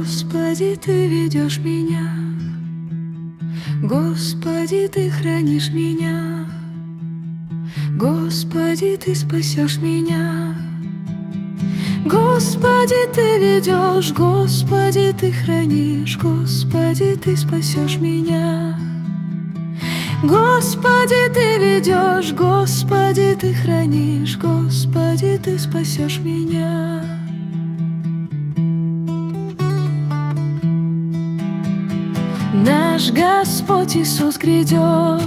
Господи, Ты ведешь меня, Господи, Ты хранишь меня, Господи, Ты спасешь меня. Господи, Ты ведешь, Господи, Ты хранишь, Господи, Ты спасешь меня. Господи, Ты ведешь, Господи, Ты хранишь, Господи, Ты спасешь меня. Наш Господь Иисус грядет,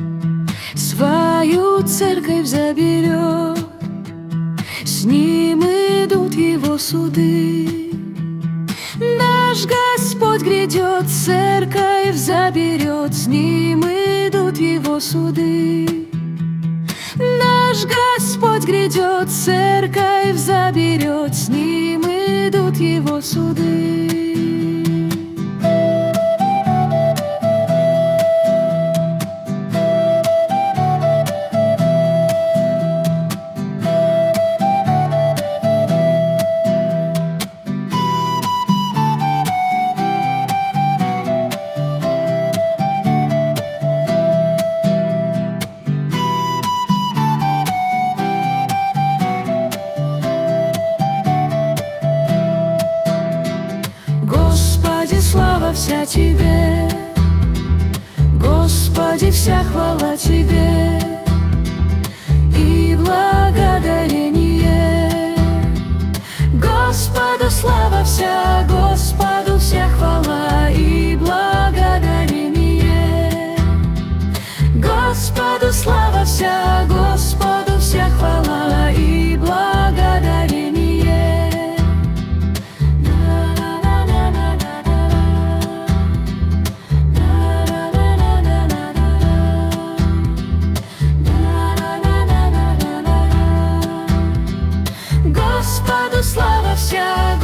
свою церковь заберет, с Ним идут Его суды. Наш Господь грядет, церковь заберет, с Ним идут Его суды. Наш Господь грядет, церковь заберет, с Ним идут Его суды. Слава вся Тебе, Господи, вся хвала Тебе и благодарение. Господу слава вся, Господу вся хвала и благодарение. Господу слава вся, Господу вся хвала и благодарение. Господу слава вся,